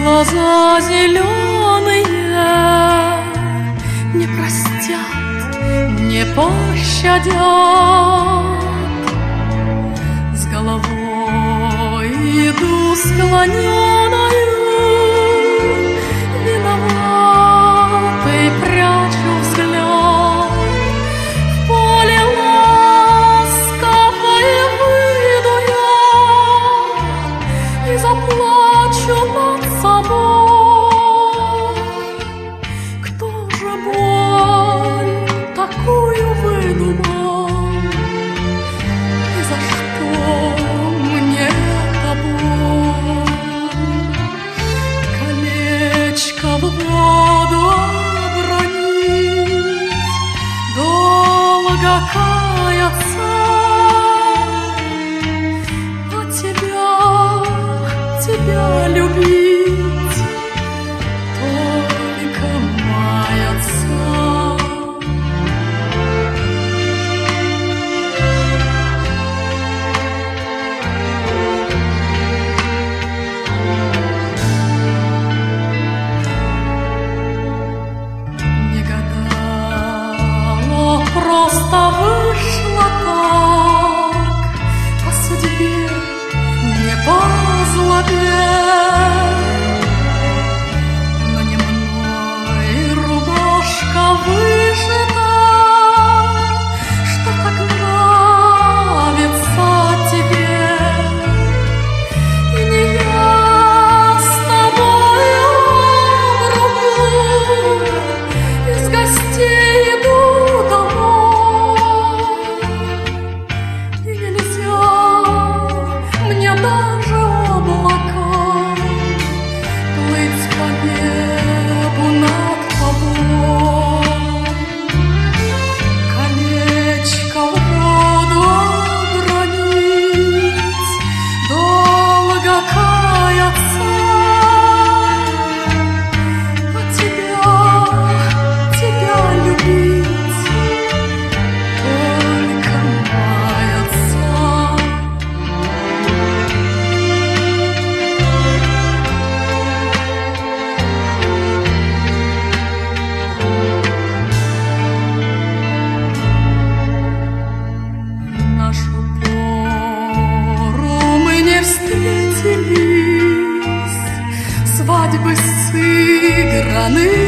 Глаза зеленые не простят, не пощадят. С головой иду склоненою, виноватой прячу взгляд. В поле ласковое выйду я и заплачу над собой. Кто же боль такую выдумал? И за что мне эта боль? Колечко в воду обронить, долго каяться, а тебя любить, только маяться. Не гадала, просто вышло так, по судьбе, не по злобе. Но не мной рубашка вышита, что так нравится тебе. И не я с тобою в руку из гостей иду домой. И нельзя мне даже облакам плыть по небу над тобой. Колечко в воду обронить, долго каяться, а тебя любить, только маяться. Нашу пору мы не встретились, свадьбы сыграны